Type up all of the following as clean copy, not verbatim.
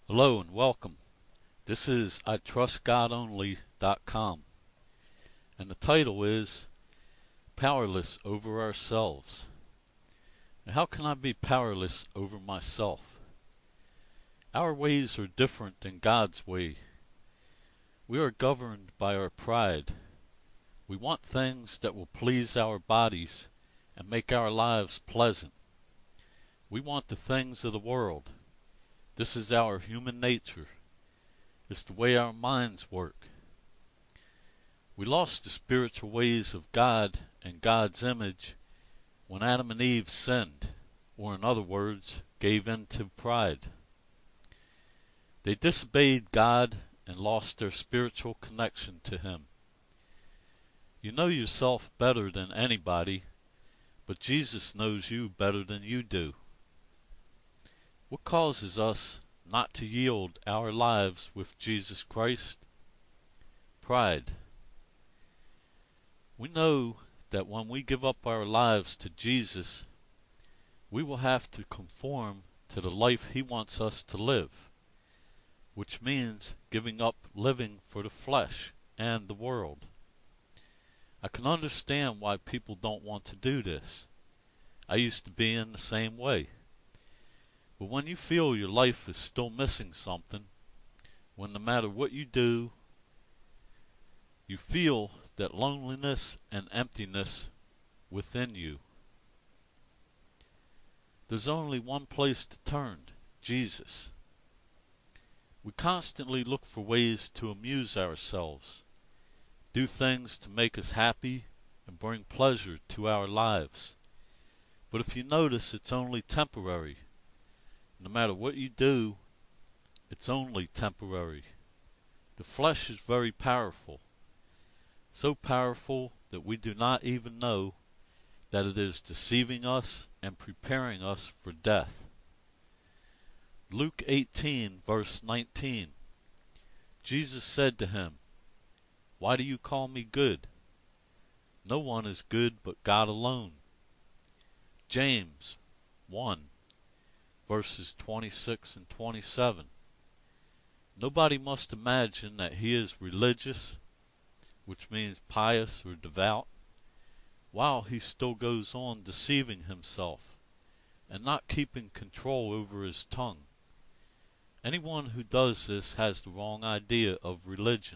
Hello and welcome. This is itrustgodonly.com, and the title is Powerless Over Ourselves. Now, how can I be powerless over myself? Our ways are different than God's way. We are governed by our pride. We want things that will please our bodies and make our lives pleasant. We want the things of the world. This is our human nature. It's the way our minds work. We lost the spiritual ways of God and God's image when Adam and Eve sinned, or in other words, gave in to pride. They disobeyed God and lost their spiritual connection to Him. You know yourself better than anybody, but Jesus knows you better than you do. What causes us not to yield our lives with Jesus Christ? Pride. We know that when we give up our lives to Jesus, we will have to conform to the life He wants us to live, which means giving up living for the flesh and the world. I can understand why people don't want to do this. I used to be in the same way. But when you feel your life is still missing something, when no matter what you do, you feel that loneliness and emptiness within you, there's only one place to turn: Jesus. We constantly look for ways to amuse ourselves, do things to make us happy and bring pleasure to our lives. But if you notice, it's only temporary. No matter what you do, it's only temporary. The flesh is very powerful, so powerful that we do not even know that it is deceiving us and preparing us for death. Luke 18 verse 19, Jesus said to him, "Why do you call me good? No one is good but God alone." James 1 verses 26 and 27. Nobody must imagine that he is religious, which means pious or devout, while he still goes on deceiving himself and not keeping control over his tongue. Anyone who does this has the wrong idea of religion.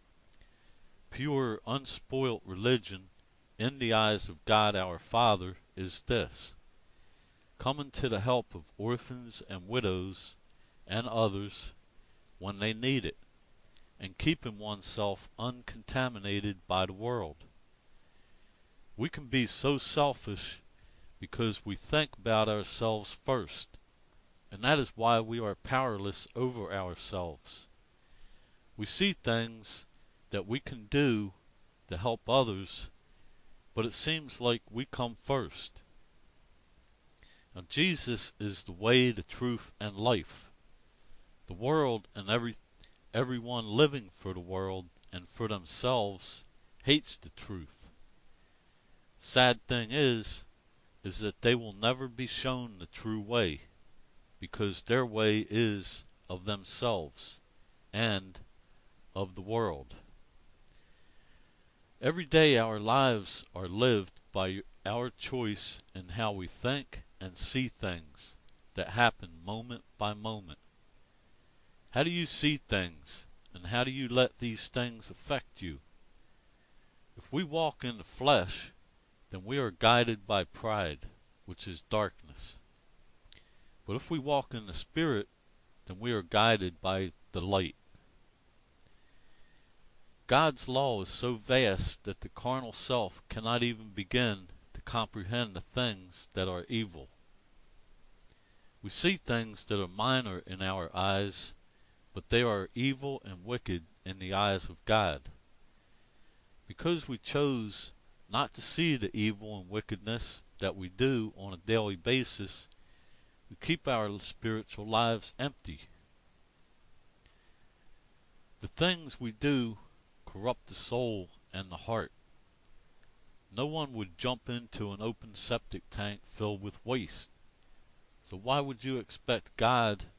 Pure, unspoilt religion in the eyes of God our Father is this: coming to the help of orphans and widows and others when they need it, and keeping oneself uncontaminated by the world. We can be so selfish because we think about ourselves first, and that is why we are powerless over ourselves. We see things that we can do to help others, but it seems like we come first. Now, Jesus is the way, the truth, and life. The world and everyone living for the world and for themselves hates the truth. Sad thing is that they will never be shown the true way, because their way is of themselves and of the world. Every day our lives are lived by our choice in how we think and see things that happen moment by moment. How do you see things, and how do you let these things affect you? If we walk in the flesh, then we are guided by pride, which is darkness. But if we walk in the Spirit, then we are guided by the light. God's law is so vast that the carnal self cannot even begin to comprehend the things that are evil. We see things that are minor in our eyes, but they are evil and wicked in the eyes of God. Because we chose not to see the evil and wickedness that we do on a daily basis, we keep our spiritual lives empty. The things we do corrupt the soul and the heart. No one would jump into an open septic tank filled with waste. So why would you expect God